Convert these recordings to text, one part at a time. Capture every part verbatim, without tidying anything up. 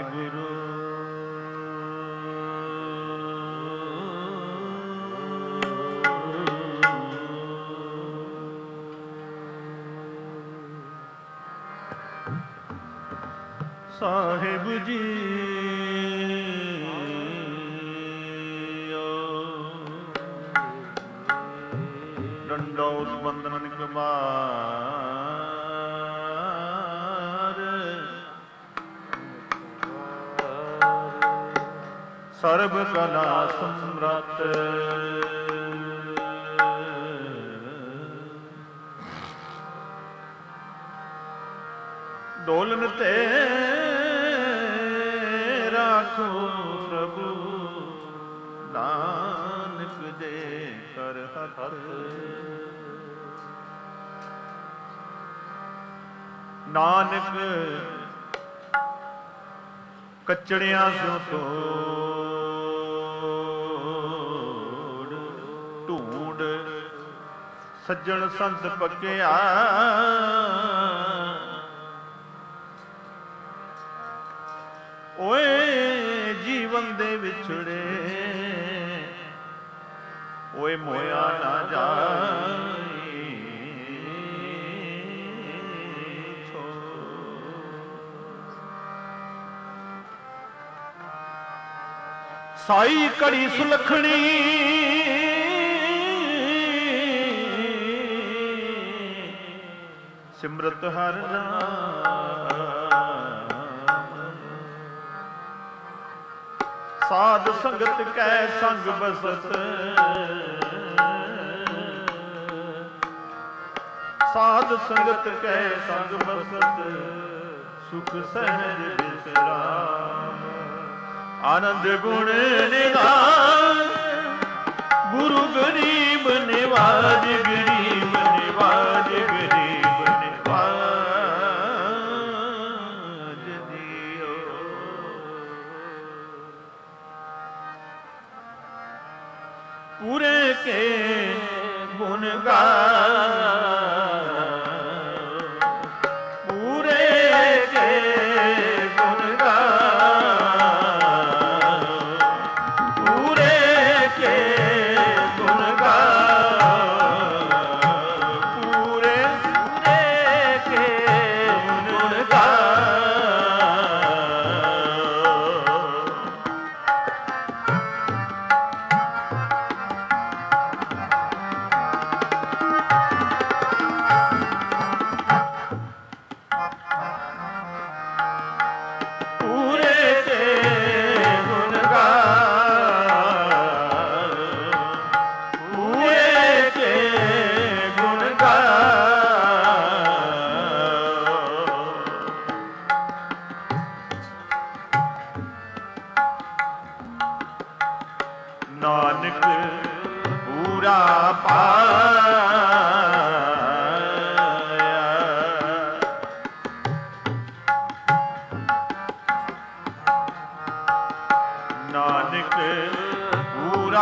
ਵਾਹਿਗੁਰੂ ਸਾਹਿਬ ਜੀ ਡੰਡੌਤ ਬੰਦਨ ਨਿਕਮਾਰ ਸਰਬ ਕਲਾ ਸਮਰੱਥ ਡੋਲਨ ਤੇ ਰਾਖੋ ਪ੍ਰਭੂ ਨਾਨਕ ਦੇ ਕਰ ਹੱਥ ਨਾਨਕ ਕਚੜਿਆਂ ਸਿਉ ਤੋੜ ਢੂੰਡ ਸੱਜਣ ਸੰਤ ਪੱਕਿਆ ਓਏ ਜੀਵਨ ਦੇ ਵਿਛੜੇ ਓਏ ਮੋਇਆ ਨਾ ਜਾਈ ਸਾਈ ਘੜੀ ਸੁਲੱਖਣੀ ਸਿਮਰਤ ਹਰ ਨਾਮ ਸਾਧ ਸੰਗਤ ਕੈ ਸੰਗ ਬਸਤ ਸਾਧ ਸੰਗਤ ਕੈ ਸੰਗ ਬਸਤ ਸੁਖ ਸਹਿਜ ਵਿਸਰਾਮ ਆਨੰਦ ਗੁਣ ਨਿਧਾਨ ਗੁਰੂ ਗਰੀਬ ਨਿਵਾਜ ਗਰੀਬ ਨਿਵਾਜ ਗਰੀਬ ਨਿਵਾਜ ਦਿਓ ਪੂਰੇ ਕੇ ਗੁਣ ਗਾ ਨਾਨਕ ਪੂਰਾ ਪਾਇਆ ਨਾਨਕ ਪੂਰਾ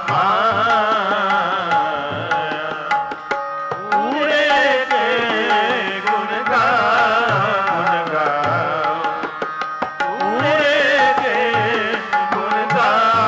ਪਾਇਆ ਪੂਰੇ ਕੇ ਗੁਣ ਗਾ ਗੁਣ ਗਾ ਪੂਰੇ ਕੇ ਗੁਣ ਗਾ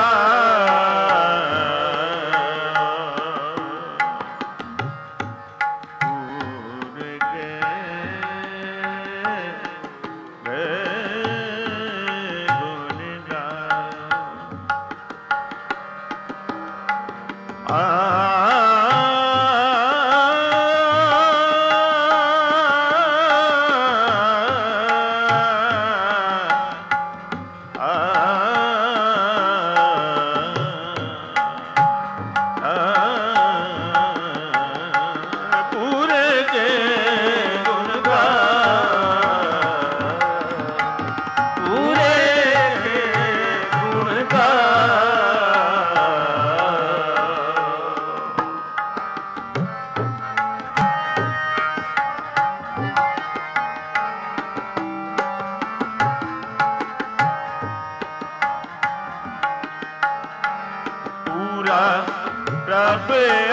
ਪ੍ਰਭ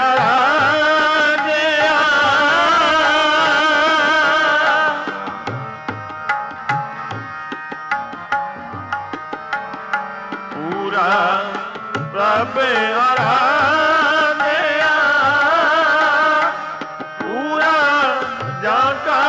ਆਰਾਧਿਆ ਪੂਰਾ ਪ੍ਰਭ ਆਰਾਧਿਆ ਪੂਰਾ ਜਾ ਕਾ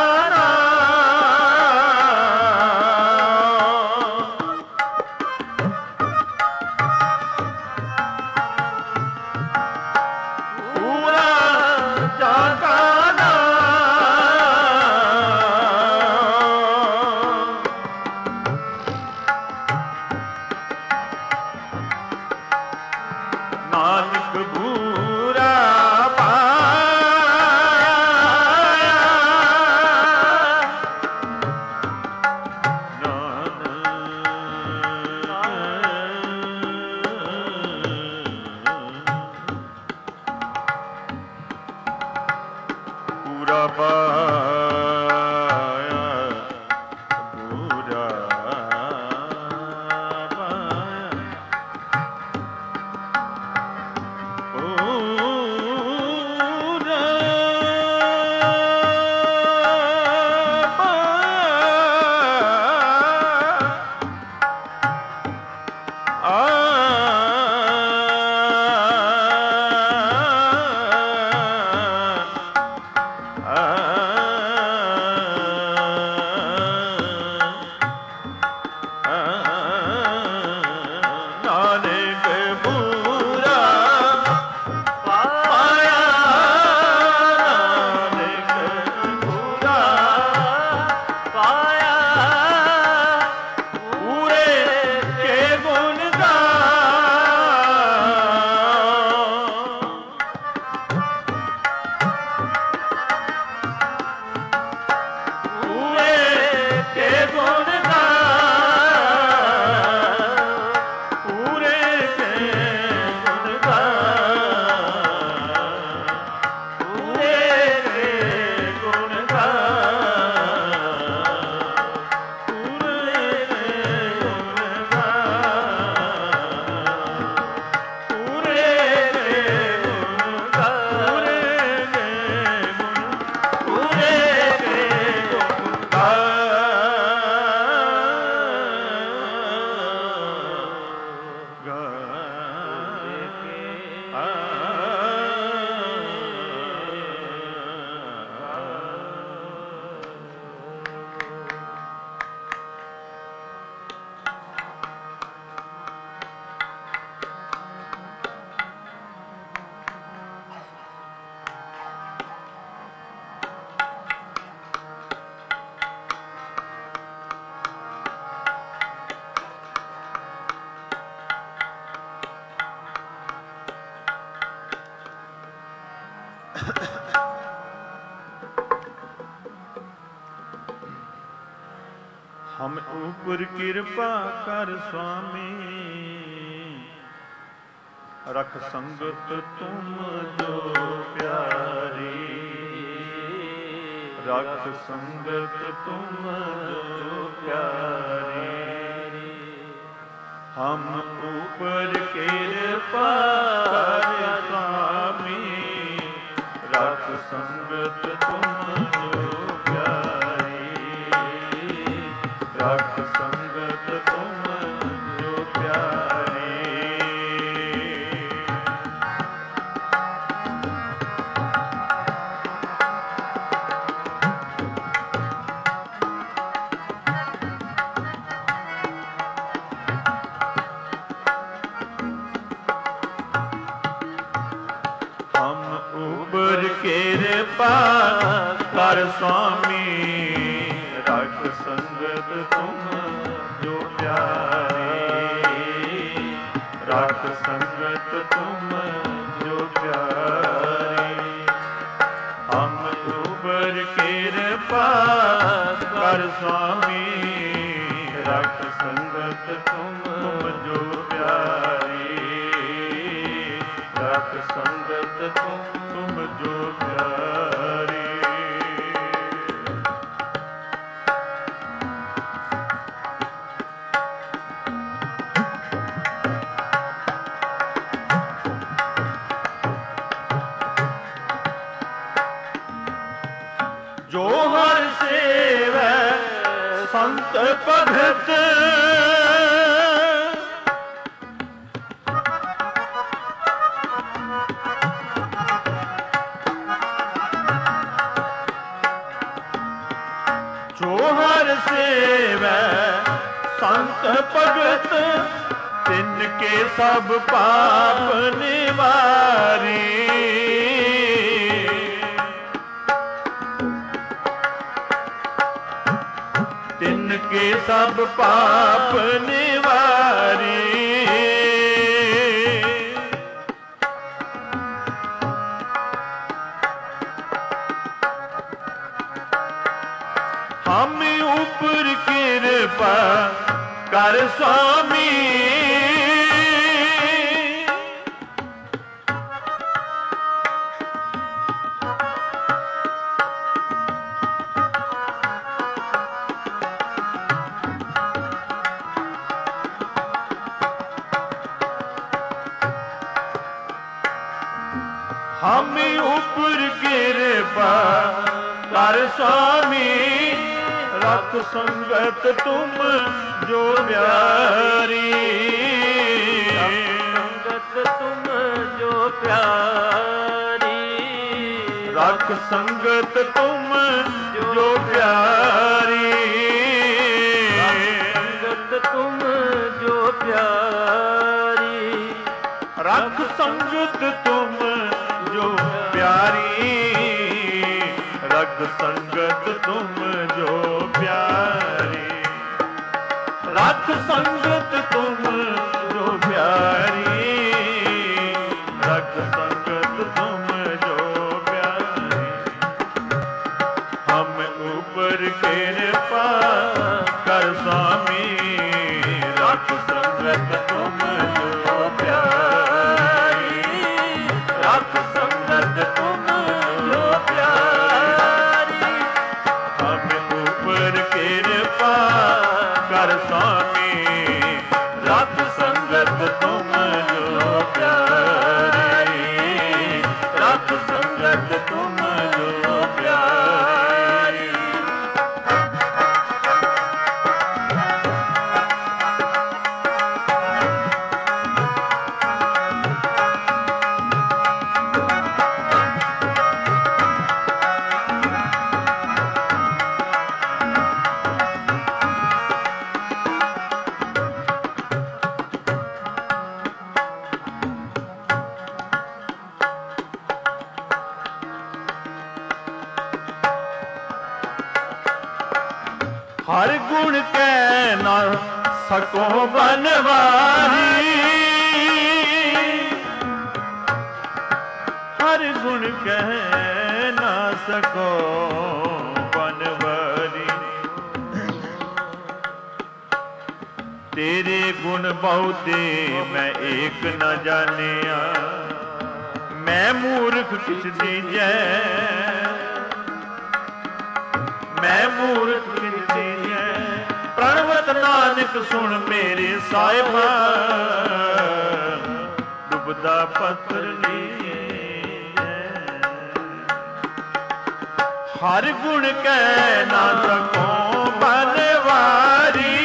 ਹਮ ਉਪਰ ਕਿਰਪਾ ਕਰ ਸੁਆਮੀ, ਰਖ ਸੰਗਤ ਤੁਮ ਜੋ ਪਿਆਰੀ, ਰਖ ਸੰਗਤ ਤੁਮ ਜੋ ਪਿਆਰੀ। ਹਮ ਉਪਰ ਕਿਰਪਾ ਕਰ ਸੁਆਮੀ, ਰਖ ਸੰਗਤ ਤੁਮ ਜੋ ਰਖ ਸੰਗਤ ਤੁਮ ਜੋ ਪਿਆਰੀ। ਹਮ ਉਬਰ ਕਿਰਪਾ ਕਰ ਸੁਆਮੀ, ਰਖ ਸੰਗਤ ਤੁਮ ਜੋ ਪਿਆਰੀ, ਰਖ ਸੰਗਤ ਤੁਮ ਜੋ ਪਿਆਰੀ। ਹਮ ਉਬਰ ਕਿਰਪਾ ਕਰ ਸੁਆਮੀ, ਰਖ ਸੰਗਤ ਤੁਮ ਜੋ ਪਿਆਰੀ, ਰਖ ਸੰਗਤ ਤੁਮ ਜੋ ਪਿਆਰੀ। ਜੋ ਹਰ ਸੇਵੈ ਸੰਤ ਭਗਤ, संगत तिनके सब पाप निवारी। तिनके सब पाप निवारी। हम ऊपर कृपा कर स्वामी, हम ऊपर कृपा कर स्वामी। रख संगत तुम जो प्यारी, संगत तुम जो प्यारी। रख संगत तुम जो प्यारी। संगत तुम जो प्यारी। रख संगत तुम जो प्यारी। रख संगत तुम जो प्यारी। रख संगत तुम जो प्यारी। रख संगत तुम जो प्यारी। हम ऊपर कृपा कर स्वामी। रख संगत तुम जो प्यारी। रख संगत तुम जो प्यारी। हम ऊपर कृपा कर स्वामी। रख संगत तुम जो प्यारी। रख संगत तुम जो प्यारी। हर गुण कह न सको बनवारी। हर गुण कह न सको बनवारी। तेरे गुण बहुते मैं एक न जानिया। मैं मूर्ख किस दीजै। मैं मूर्ख किस दीजै। प्रणवत नानक सुन मेरे साहिबा। डुबदा पत्थर लीजै। हर गुण कह ना सको बनवारी।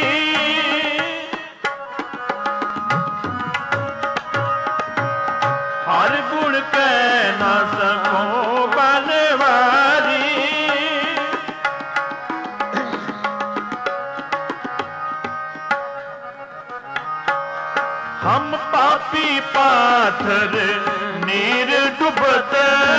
हर गुण कह ना सको बनवारी। हम पापी पाथर नीर डुबत।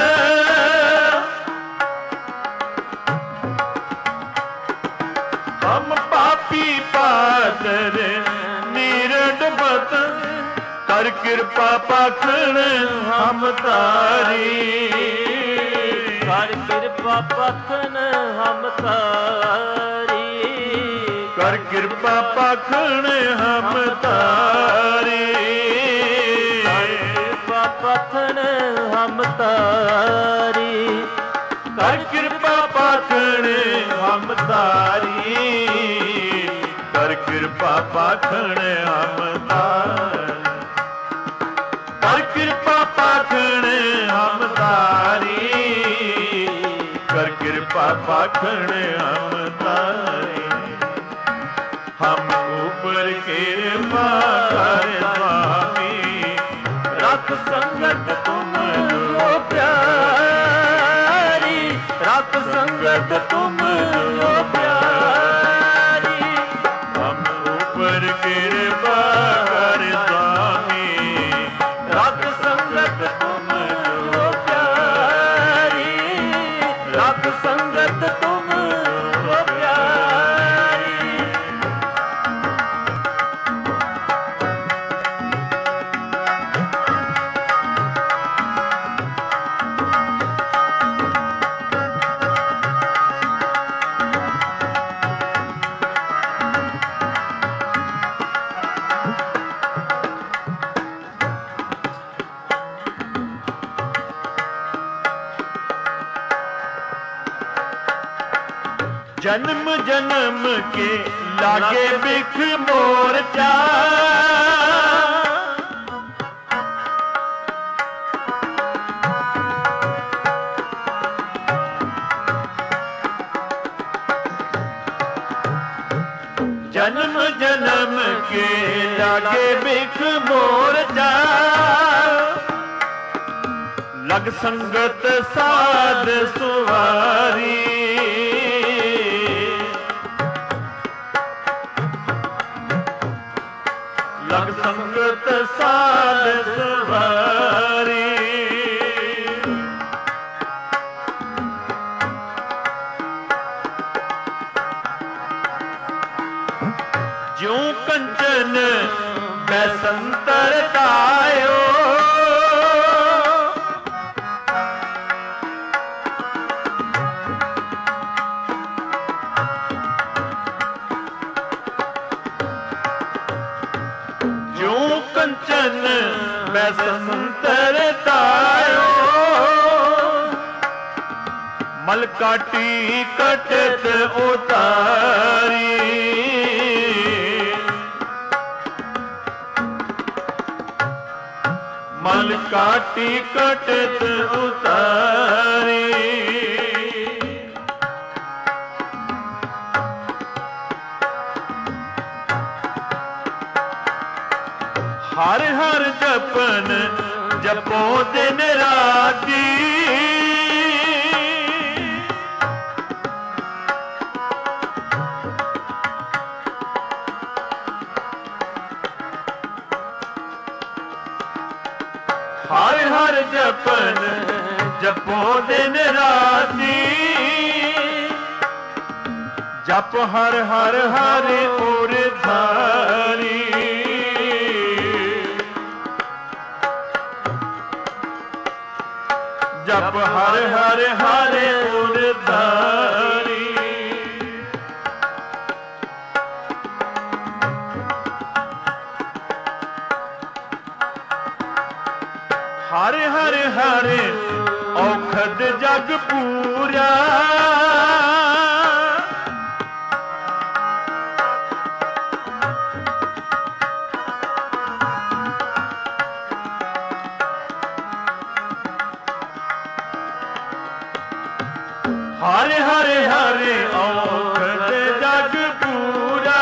हम पापी पाथर नीर डुबत। कर कृपा पाखण हम तारी। कर कृपा पाखण हम तारी। कर कृपा पाखण हम तारी। कर कृपा पाखण हम तारी। कर कृपा पाखण हम तारी। कर कृपा पाखण हम तारी। कर कृपा पाखण हम तारी। कर कृपा पाखण हम तारी। हम ऊपर कृपा कर स्वामी। रख संगत तुम जो प्यारी। रख संगत तुम जो प्यारी। हम ऊपर कृपा जन्म जन्म के लागे बिख मोर्चा, जन्म जन्म के लागे बिख मोर्चा, लग संगत साध सुवारी, लग संगत साध सुवारी। ज्यों कंचन बैसंतर तायो, कंचन बैसंतर तायो, मल काटी कटत उतारी, मल काटी कटत उतारी। हर हर जपन जपो दिन राती, हर हर जपन जपो दिन राती, जप हर हर हर उर धारी, जप हर हर हर उर धारी। हर हर हर औखद जग पूरा, हर हर हर औखद जग पूरा,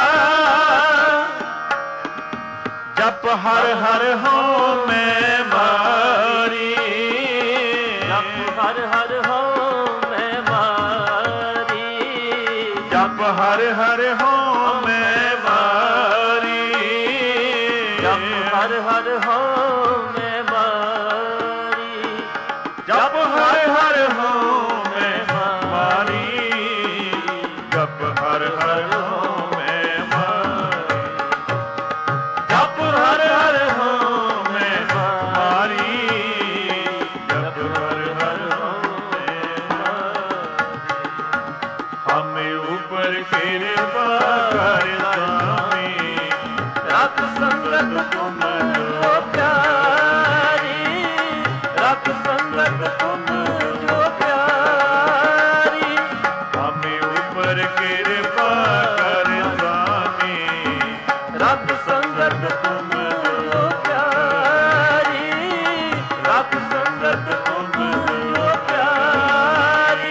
जप हर हर हो मैं मारी, जप हर हर हो मैं मारी, जप हर हर हो मैं मारी, जप हर हर हो मैं मारी, जप हर हर हो मैं मारी, जप हर हर हो मैं मारी, जप हर हर हो मैं मारी, जप हर हर हो मैं मारी। हमें ऊपर कृपा कर स्वामी, रख संगत तुम जो प्यारी, रख संगत तुम जो प्यारी, हमें ऊपर कृपा कर स्वामी, रख संगत तुम जो प्यारी, रख संगत तुम जो प्यारी।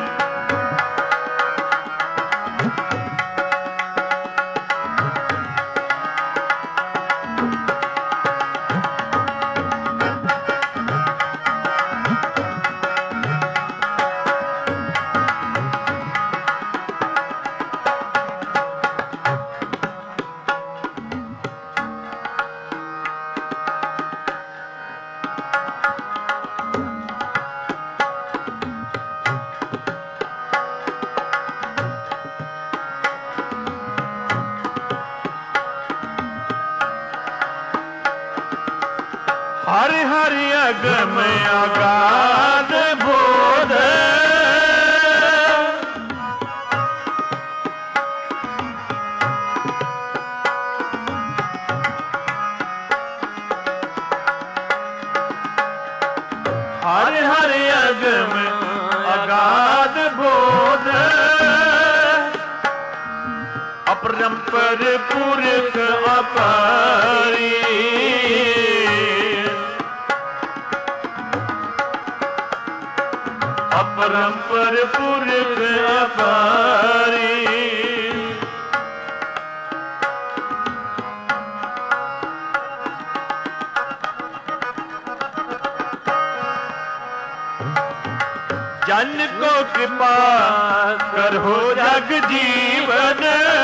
हर हर अगम अगाध बोध, हर हर अगम अगाध बोध, अपरंपर पुरख अपारी अपरंपर पुरख अपारी जन को कृपा करो जग जीवन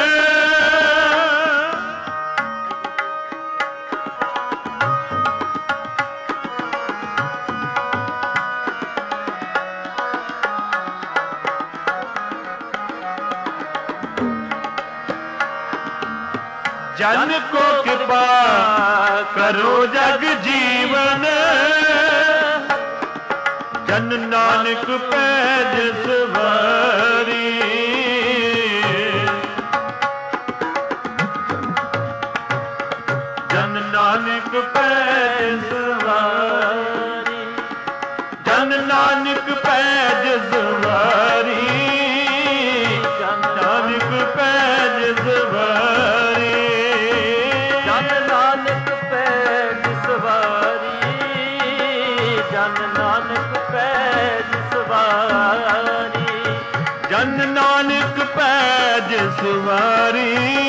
जन को कृपा करो जग जीवन जन नानक पैज सवारी जन नानक पैज सवारी जन नानक पैज सवारी जन नानक पैज सवारी जन नानक पैज सवारी जन नानक पैज सवारी जन नानक पैज सवारी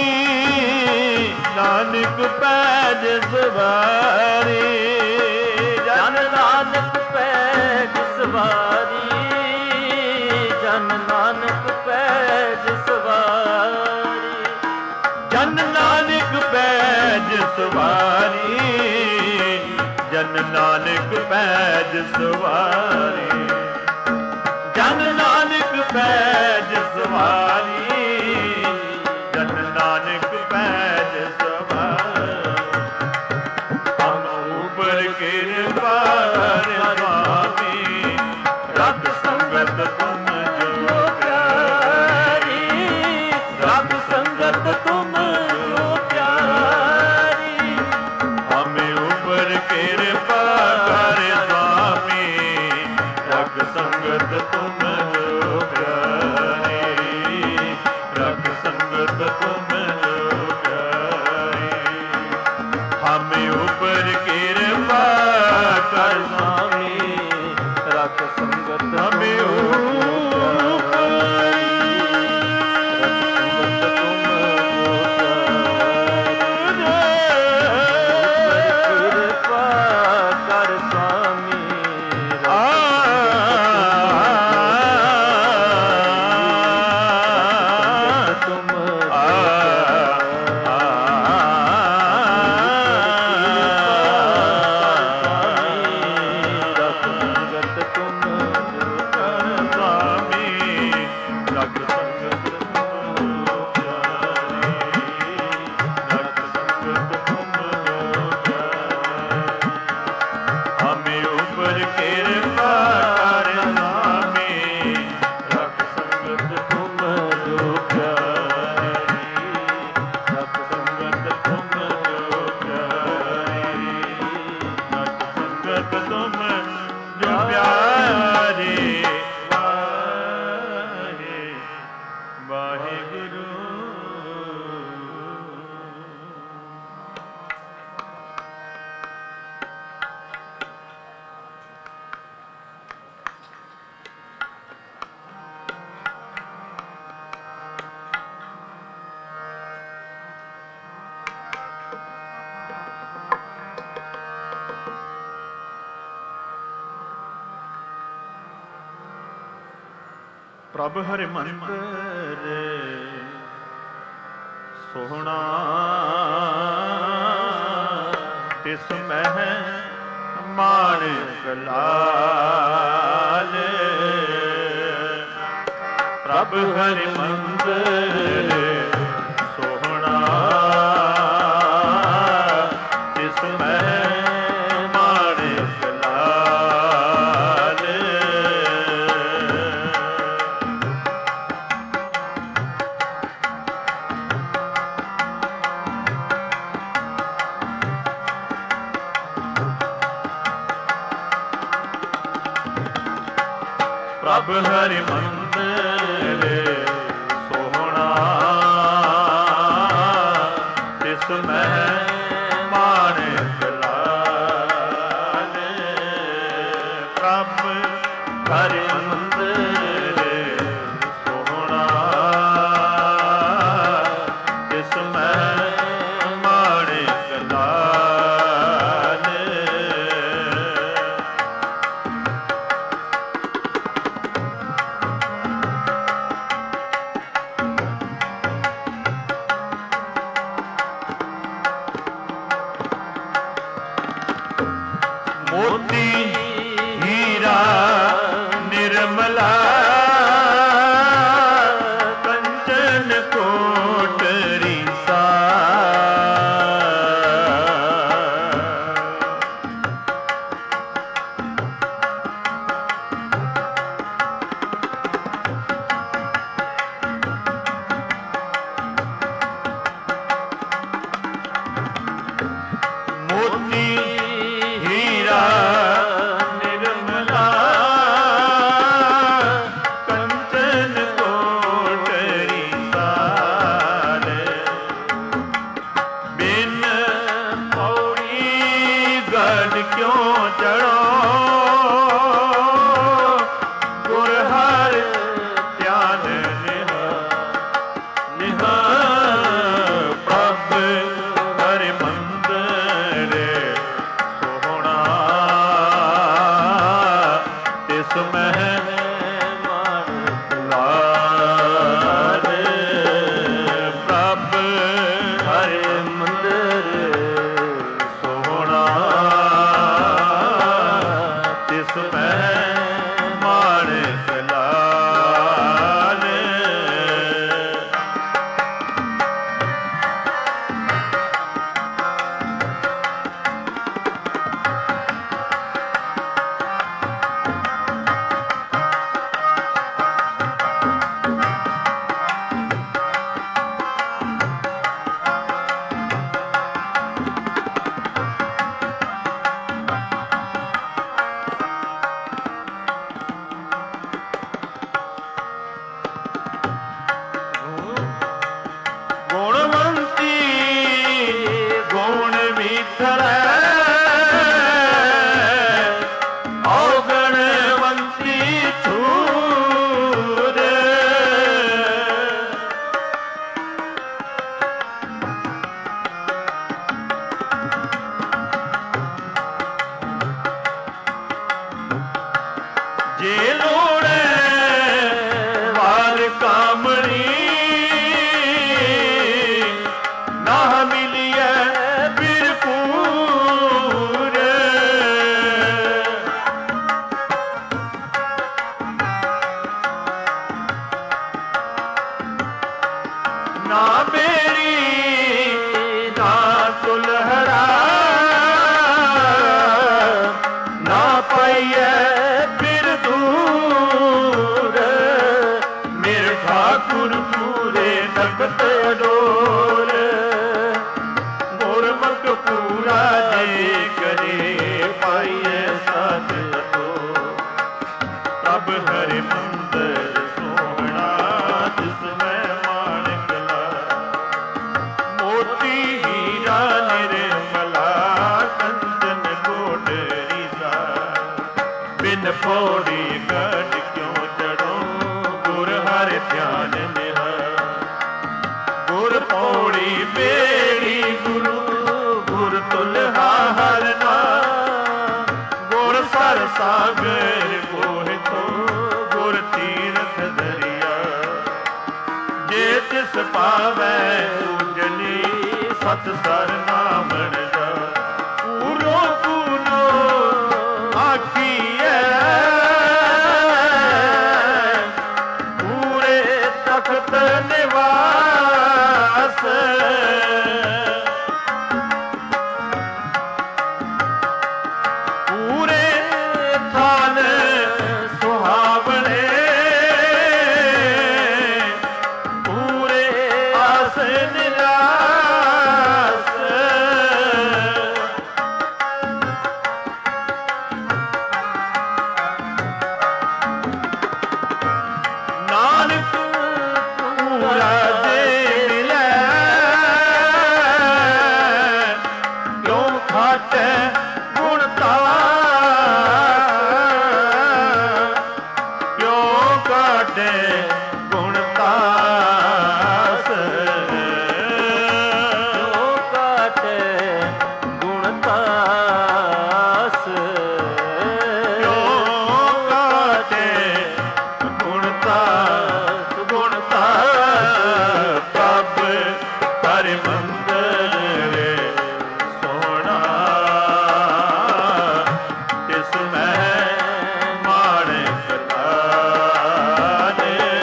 नानक पैज सवारी जन नानक पैज सवारी जन नानक पैज सवारी जन नानक पैज सवारी जन नानक पैज सवारी जन नानक पैज सवारी जन नानक पैज सवारी हम ऊपर कृपा स्वामी रत संगत तुम जो प्यारी रत संगत तुम जो प्यारी हमें ऊपर कृपा कर स्वामी रख संगत तुम जो प्यारी रख संगत तुम जो प्यारी हमें ऊपर कृपा कर स्वामी रख संगत हमें ऊपर कृपा कर स्वामी तुम रख संगत तुम स्वामी रख संगत तुम प्यारी रख संगत तुम प्यारी हमें ऊपर कृपा कर स्वामी रख संगत तुम जो प्यारी रख संगत तुम जो प्यारी रख संगत तुम जो प्यारे वाहे वाहेगुरु प्रभ हरि मंतर सोहना तिस मह माणिक लाल प्रभ हरि मंतर सोहना तिस मह माणिक लाल प्रभ हरि मंदिर सोहना ਕਿਉਂ ਚੜੋ ਗੁਰ ਹਰਿ ਧਿਆਨ ਨਿਹਾ ਨਿਹਾ ਪ੍ਰਭ ਹਰਿ ਮੰਦਰ ਸੋਹਣਾ ਤਿਸ ਮਹਿ ਪੌੜੀ ਕੱਢ ਕਿਉਂ ਚੜੋ ਗੁਰ ਹਰਿ ਧਿਆਨ ਨਿਹਾ ਗੁਰ ਪੌੜੀ ਬੇੜੀ ਗੁਰੂ ਗੁਰ ਤੁਲਹਾ ਹਰਿ ਨਾਮ ਗੁਰ ਸਰ ਸਾਗਰ ਮੋਹਿਤੋ ਗੁਰ ਤੀਰਥ ਦਰਿਆ ਜੇ ਤਿਸ ਪਾਵੈ ਪੂਜਨੀ ਸਤ ਸਰ ਨਾਮਣ ਜਾ ਪੂਰੋ ਪੂਰੋ ਆਖੀਐ ਪੂਰੇ ਤਖਤ ਨਿਵਾਸ ਪੂਰੇ ਥਾਨ ਸੁਹਾਵਣੇ ਪੂਰੇ ਆਸ ਨਿਰਾਸ ਨਾਨਕ ਪੂਰਾ ਜੇ ਮਿਲੈ ਕਿਉਂ ਖਾਟੈ ਗੁਣ ਤਾਸ ਕਿਉਂ ਕਾਟੈ ਗੁਣ ਤਾਸ ਕਿਉਂ ਕਾਟੈ ਗੁਣ ਤਾਸ ਕਿਉਂ ਕਾਟੈ ਗੁਣ ਤਾਸ ਗੁਣ ਤਾਸ ਪ੍ਰਭ ਹਰਿ ਮੰਦਰ ਸੋਹਣਾ ਤਿਸ ਮਹਿ ਮਾਣਿਕ ਲਾਲ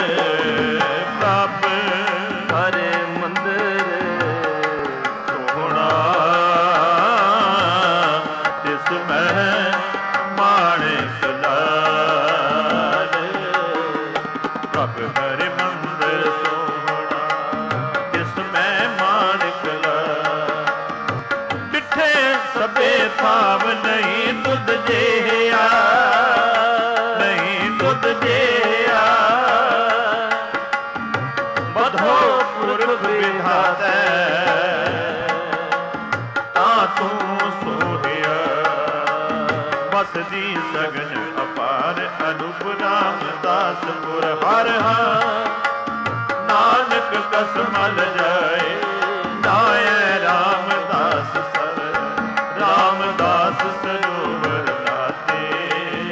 ਪ੍ਰਭ ਹਰਿ ਮੰਦਰ ਸੋਹਣਾ ਤਿਸ ਮਹਿ ਮਾਣਿਕ ਲਾਲ ਪ੍ਰਭ ਹਰਿ ਮੰਦਰ ਸੋਹਣਾ ਤਿਸ ਮਹਿ ਮਾਣਿਕ ਲਾਲ ਡਿਠੇ ਸਭੇ ਭਾਵ ਨਹੀਂ ਤੁਧ ਜਿਹਾ ਨਹੀਂ ਤੁਧ ਜਿਹਾ ਬਧੋ ਪੁਰਖ ਵਿਧਾਤੈ ਤਾਂ ਤੂੰ ਸੋਹਿਆ ਵਸਦੀ ਸਗਨ ਅਪਾਰ ਅਨੂਪ ਰਾਮਦਾਸ ਪੁਰ ਹਰ ਹਾਂ ਨਾਨਕ ਕਸ ਮਲ ਜਾਏ ਨਾਏ ਰਾਮਦਾਸ ਸਰ ਰਾਮਦਾਸ ਸਰੋਵਰ ਲਾਤੇ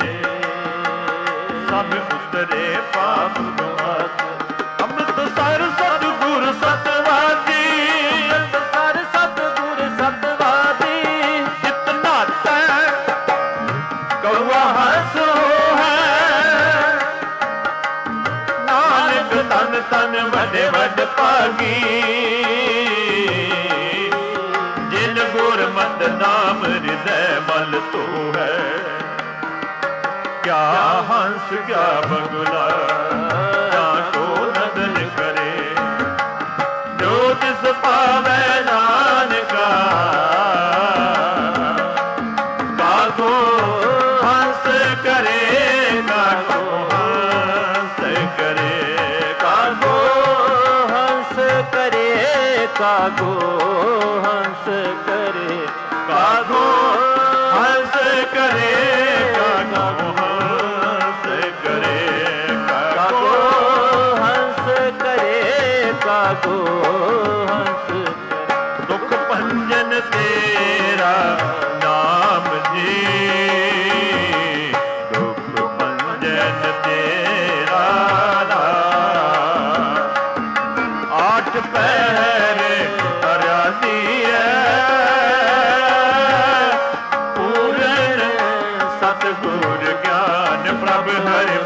ਸਭ ਉਤਰੇ ਪਾਪ ਦੁਆਤ ਅੰਮ੍ਰਿਤ ਸਰ ਸਤਿਗੁਰ ਸਤਵਾਦੀ ਸਰ ਸਤਿਗੁਰ ਸਤਵਾਦੀ ਇਤਨਾ ਤੈ ਕਉਆ ਹਸੋ ਹੈ ਨਾਨਕ ਤਨ ਤਨ ਵੱਡੇ ਵੱਡ ਭਾਗੀ ਜਿਨ ਗੁਰਮਤਿ ਨਾਮ ਹਿਰਦੈ ਮਲ ਤੋ ਹੈ ਕਿਆ ਹੰਸ ਕਿਆ ਬਗੁਲਾ ਕਿਆ ਕੋ ਨਦਨ ਕਰੇ ਜੋ ਤਿਸ ਪਾਵੈ ਨਾਨਕਾ ਕਾਗੋ ਹੰਸ ਕਰੇ ਕਾਗੋ ਹੰਸ ਕਰੇ ਕਾਗੋ ਹੰਸ ਕਰੇ ਕਾਗੋ ਹੰਸ ਕਰੇ ਕਾਗੋ ਹੰਸ ਕਰੇ ਕਾਗੋ ਹੰਸ ਕਰੇ ਕਾਗੋ ਹੰਸ ਕਰੇ ਕਾਗੋ ਹੰਸ ਕਰੇ ਦੁਖ ਭੰਜਨ ਤੇਰਾ ਨਾਮ ਜੀ ਦੁਖ ਭੰਜਨ ਤੇਰਾ ਨਾਮ ਆਠ ਪਹਿਰ ਹਰਿਆਲੀ ਹੈ ਪੂਰਨ ਸਤਿਗੁਰ ਗਿਆਨ ਪ੍ਰਭ ਹਰਿ